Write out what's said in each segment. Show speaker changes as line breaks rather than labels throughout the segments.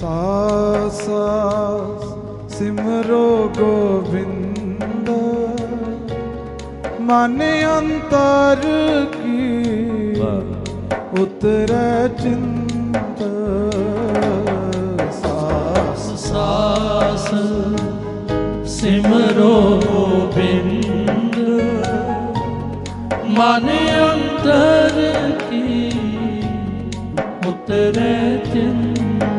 ਸਾਸ ਸਾਸ ਸਿਮਰੋ ਗੋਬਿੰਦ ਮਨ ਅੰਤਰ ਕੀ ਉਤਰੈ ਚਿੰਤ ਸਾਸ
ਸਾਸ ਸਿਮਰੋ ਗੋਬਿੰਦ ਮਨ ਅੰਤਰ ਕੀ ਉਤਰੈ ਚਿੰਤ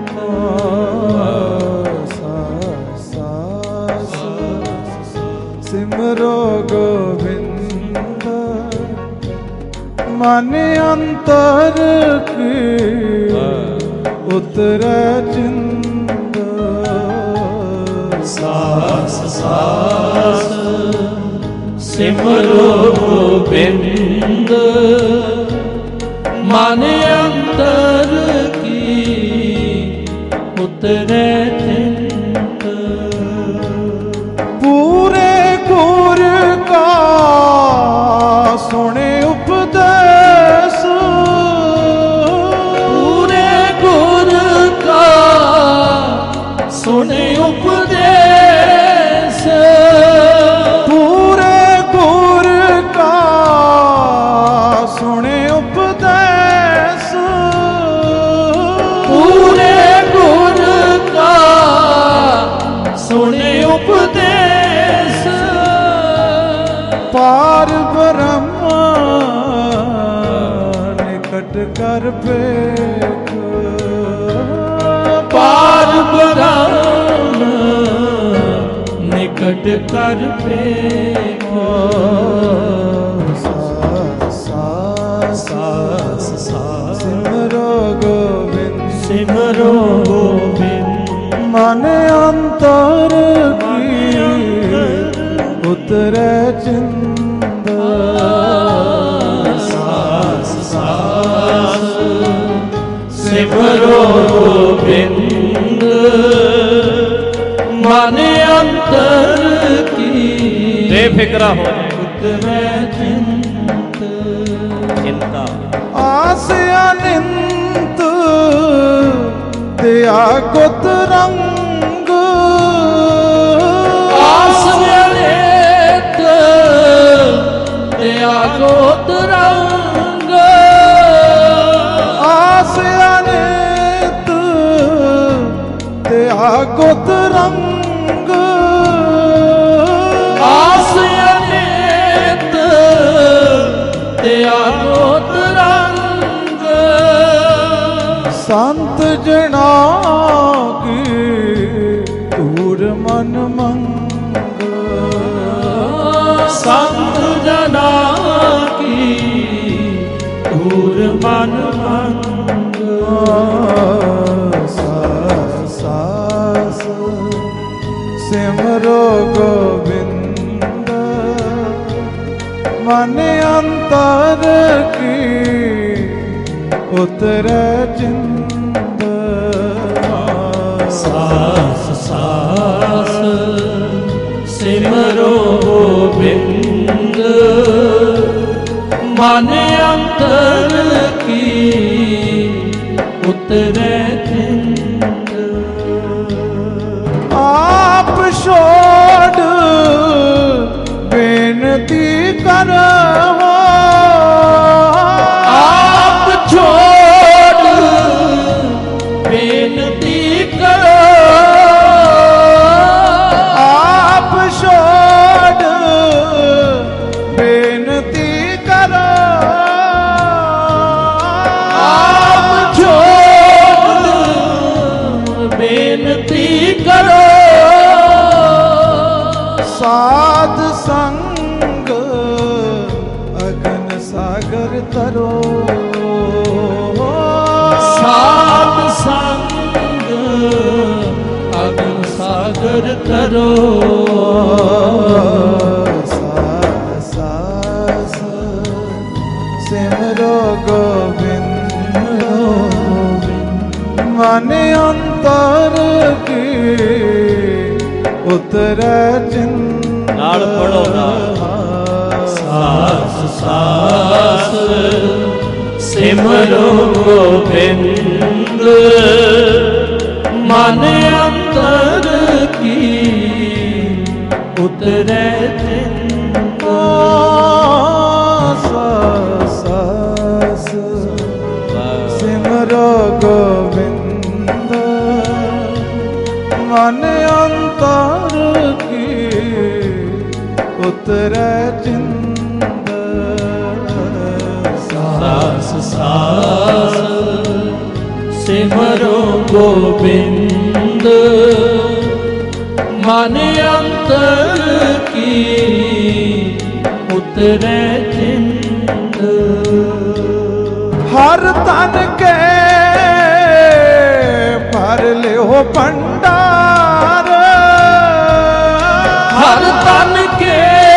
ਸਿਮਰੋ ਗੋਬਿੰਦ ਮਨ ਅੰਤਰ ਕੀ ਉਤਰੈ ਚਿੰਤ
ਸਾਸ ਸਾਸ ਸਿਮਰੋ ਗੋਬਿੰਦ ਮਨ ਅੰਤਰ ਕੀ ਉਤਰੈ ਚਿੰਤ
ਪੂਰੇ ਗੁਰ ਕਾ ਸੁਣੇ ਉਪਦੇਸ
ਪੂਰੇ ਗੁਰ ਕਾ ਸੁਣੇ ਉਪਦੇਸ
ਪੂਰੇ ਗੁਰ ਕਾ ਸੁਣੇ ਉਪਦੇਸ
ਪੂਰੇ ਗੁਰ ਕਾ ਸੁਣੇ ਉਪਦੇਸ
ਪਾਰ ਬ੍ਰਹਮ ਨਿਕਟ ਕਰ ਵੇਖ
ਪਾਰ ਬ੍ਰਹਮ ਨਿਕਟ ਕਰ ਵੇਖੋ
ਸਾਸ
ਸਾਸ ਸਾਸ
ਸਿਮਰੋ ਗੋਬਿੰਦ
ਸਿਮਰੋ ਗੋਬਿੰਦ
ਮਨ ਅੰਤਰ ਕੀ ਉਤਰੈ ਚਿੰਤ
ਸਾਸ ਸਾਸ ਸਿਮਰੋ ਗੋਬਿੰਦ ਮਨ ਅੰਤਰ ਕੀ
ਬੇਫਿਕਰਾ ਹੋ
ਉਤਰੈ ਚਿੰਤ
ਚਿੰਤਾ
ਆਸ ਅਨੰਤ ਦਿਆ ਗੁਤ ਰੰਗ
ਆਸ ਅਨੰਤ ਦਿਆ ਗੁਤ ਰੰਗ
ਆਸ ਅਨੰਤ ਦਿਆ ਗੁਤ ਰੰਗ
ਆਸ ਅਨੰਤ ਦਿਆ ਗੁਤ ਰੰਗ
ਸੰਤ ਜਨਾ ਕੀ ਧੂਰ ਮਨ ਮੰਗ
ਸੰਤ ਜਨਾ ਕੀ ਧੂਰ ਮਨ ਮੰਗ
ਸਾਸ ਸਾਸ ਸਿਮਰੋ ਗੋਬਿੰਦ ਮਨ ਅੰਤਰ ਕੀ ਉਤਰੈ ਚਿੰਤ
ਸਾਸ ਸਾਸ ਸਿਮਰੋ ਗੋਬਿੰਦ ਮਨ ਅੰਤਰ ਕੀ ਉਤਰੈ ਚਿੰਤ
ਆਪ ਛੋੜ ਬੇਨਤੀ ਕਰੋ
ਆਪ ਛੋੜ ਬੇਨਤੀ ਕਰੋ
ਆਪ ਛੋੜ ਬੇਨਤੀ ਕਰੋ
ਆਪ ਛੋੜ ਬੇਨਤੀ ਕਰੋ
ਸਾਧ ਸੰਗ ਅਗਨ ਸਾਗਰ ਤਰੋ
ਸਾਧ ਸੰਗ ਅਗਨ ਸਾਗਰ ਤਰੋ
ਸਾਸ ਸਾਸ ਸਿਮਰੋ ਗੋਬਿੰਦ ਮਨ ਅੰਤਰ ਕੀ ਉਤਰੈ ਚਿੰਤ
ਨਾਲ ਪੜੋ ਨਾਲ
ਸਾਸ ਸਾਸ ਸਿਮਰੋ ਗੋਬਿੰਦ मन अंतर की उतरे चिंता।
सास सिमरो गोविंद मन अंतर की उतरे चिंद।
सास सास सिमरो गोविंद मन अंतर की उतरे चिंत।
हर तन के भर ले हो भंडार।
हर तन के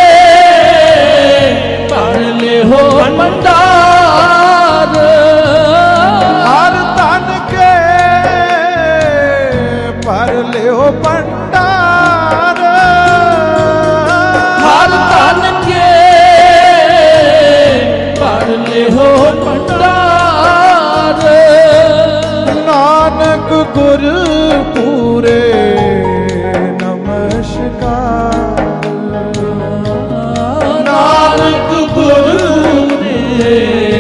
भर ले हो भंडार।
हर तन के भर ले हो भंडार।
हर तन के भर ले हो भंडार।
नानक गुर पूरे नमस्कार।
नानक गुरु रे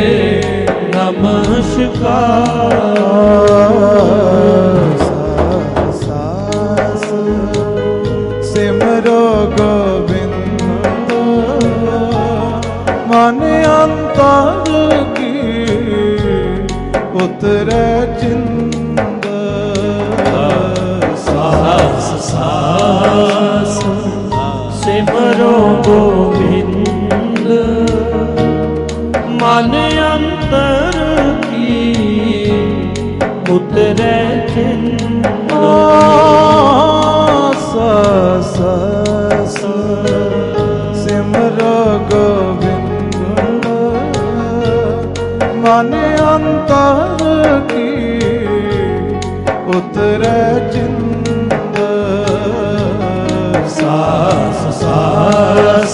नमस्कार।
सास सिमरो गोविंद मन अंतर की उतरे चिंद।
सास सास सिमरो गोविंद मन अंतर की उतरे चिंत।
सास सिमरो गोविंद मन अंतर की उतरे चिंद।
सास सास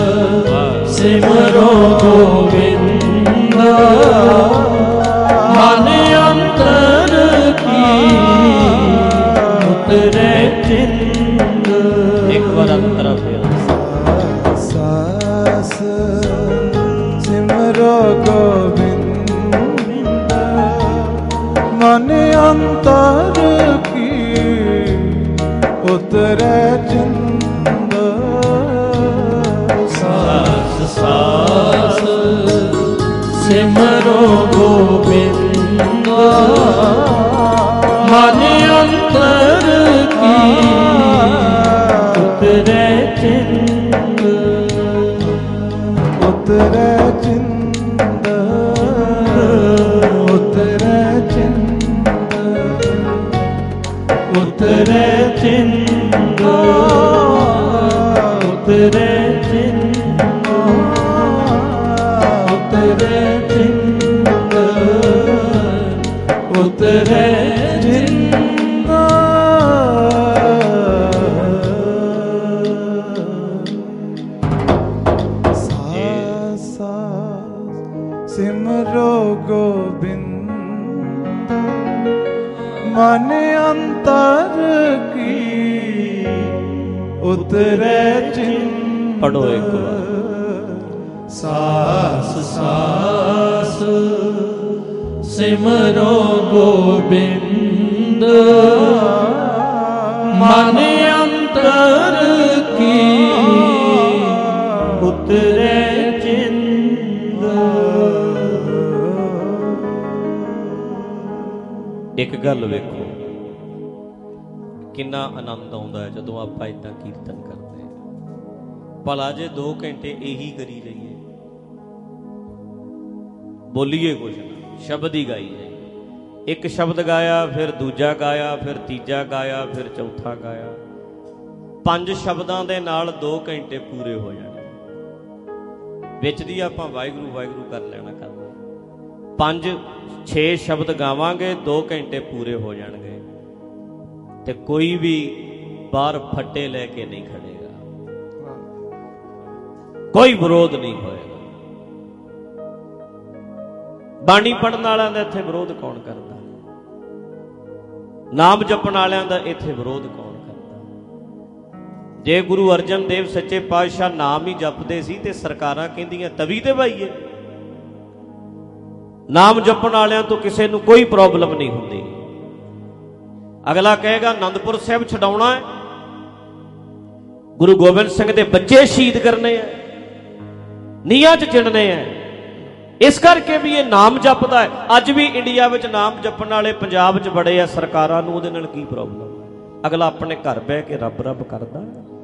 सिमरो गोविंद मन अंतर की उतरे चिंत।
एक बार अंतर
सास सिमरो गोविंद मन अंतर की उतरे चिंद।
सास सास सिमरो गोविंद मन अंतर की उतरे चिंत।
उतरे चिंद उतरे चिंद
उतरे चिंत उतरे चिंत उतरे चिंत उतरे चिंत।
सिमरो गोविंद मन अंतर की उतरे चिंत।
पढ़ो एक बार।
सास सास सिमरो गोविंद मन अंतर की उतरे चिंत।
एक गल वेखो किन्ना आनंद आउंदा है जदों आपां इदां कीर्तन करते हैं। भला जे 2 घंटे यही करी रहीए, बोलीए कुछ ना, शब्द ही गाई जाए। एक शब्द गाया, फिर दूजा गाया, फिर तीजा गाया, फिर चौथा गाया। 5 शब्दां दे नाल 2 घंटे पूरे हो जाने। विच दी आपां वाहिगुरू वाहिगुरू कर लेना करना। 5-6 शब्द गावांगे 2 घंटे पूरे हो जाएंगे। ते कोई भी बाहर फट्टे लेके नहीं खड़ेगा, कोई विरोध नहीं होएगा। बाणी पढ़न वालों का इत्थे विरोध कौन करता? ਨਾਮ ਜਪਣ ਵਾਲਿਆਂ ਦਾ ਇੱਥੇ ਵਿਰੋਧ ਕੌਣ ਕਰਦਾ? ਜੇ ਗੁਰੂ ਅਰਜਨ ਦੇਵ ਸੱਚੇ ਪਾਤਸ਼ਾਹ ਨਾਮ ਹੀ ਜਪਦੇ ਸੀ ਤੇ ਸਰਕਾਰਾਂ ਕਹਿੰਦੀਆਂ ਤਵੀ ਤੇ ਬਾਈਏ। ਨਾਮ ਜਪਣ ਵਾਲਿਆਂ ਤੋਂ ਕਿਸੇ ਨੂੰ ਕੋਈ ਪ੍ਰੋਬਲਮ ਨਹੀਂ ਹੁੰਦੀ। ਅਗਲਾ ਕਹੇਗਾ ਆਨੰਦਪੁਰ ਸਾਹਿਬ ਛਡਾਉਣਾ ਹੈ, ਗੁਰੂ ਗੋਬਿੰਦ ਸਿੰਘ ਦੇ ਬੱਚੇ ਸ਼ਹੀਦ ਕਰਨੇ ਆ, ਨੀਹਾਂ 'ਚ ਚਿਣਨੇ ਆ, ਇਸ ਕਰਕੇ ਵੀ ਇਹ ਨਾਮ ਜਪਦਾ ਹੈ। ਅੱਜ ਵੀ ਇੰਡੀਆ ਵਿੱਚ ਨਾਮ ਜਪਣ ਵਾਲੇ ਪੰਜਾਬ 'ਚ ਬੜੇ ਆ, ਸਰਕਾਰਾਂ ਨੂੰ ਉਹਦੇ ਨਾਲ ਕੀ ਪ੍ਰੋਬਲਮ ਹੈ? ਅਗਲਾ ਆਪਣੇ ਘਰ ਬਹਿ ਕੇ ਰੱਬ ਰੱਬ ਕਰਦਾ,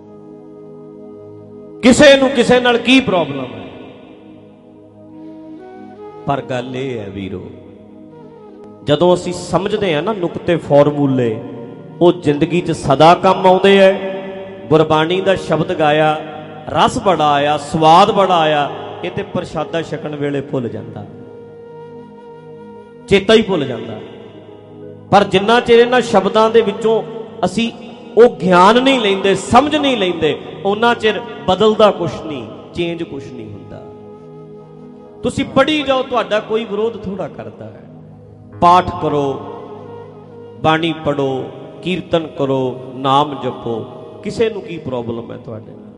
ਕਿਸੇ ਨੂੰ ਕਿਸੇ ਨਾਲ ਕੀ ਪ੍ਰੋਬਲਮ ਹੈ? ਪਰ ਗੱਲ ਇਹ ਹੈ ਵੀਰੋ, ਜਦੋਂ ਅਸੀਂ ਸਮਝਦੇ ਹਾਂ ਨਾ ਨੁਕਤੇ ਫਾਰਮੂਲੇ, ਉਹ ਜ਼ਿੰਦਗੀ 'ਚ ਸਦਾ ਕੰਮ ਆਉਂਦੇ ਹੈ। ਗੁਰਬਾਣੀ ਦਾ ਸ਼ਬਦ ਗਾਇਆ, ਰਸ ਬੜਾ ਆਇਆ, ਸਵਾਦ ਬੜਾ ਆਇਆ, ਇਹ ਤੇ ਪ੍ਰਸ਼ਾਦਾ ਛਕਣ ਵੇਲੇ ਭੁੱਲ ਜਾਂਦਾ, ਚੇਤਾ ਹੀ ਭੁੱਲ ਜਾਂਦਾ। ਪਰ ਜਿੰਨਾ ਚਿਰ ਇਹਨਾਂ ਸ਼ਬਦਾਂ ਦੇ ਵਿੱਚੋਂ ਅਸੀਂ ਉਹ ਗਿਆਨ ਨਹੀਂ ਲੈਂਦੇ, ਸਮਝ ਨਹੀਂ ਲੈਂਦੇ, ਉਹਨਾਂ ਚਿਰ ਬਦਲਦਾ ਕੁਛ ਨਹੀਂ, ਚੇਂਜ ਕੁਛ ਨਹੀਂ ਹੁੰਦਾ। ਤੁਸੀਂ ਪੜ੍ਹੀ ਜਾਓ, ਤੁਹਾਡਾ ਕੋਈ ਵਿਰੋਧ ਥੋੜਾ ਕਰਦਾ ਹੈ। ਪਾਠ ਕਰੋ, ਬਾਣੀ ਪੜ੍ਹੋ, ਕੀਰਤਨ ਕਰੋ, ਨਾਮ ਜਪੋ, ਕਿਸੇ ਨੂੰ ਕੀ ਪ੍ਰੋਬਲਮ ਹੈ ਤੁਹਾਡੇ ਨਾਲ?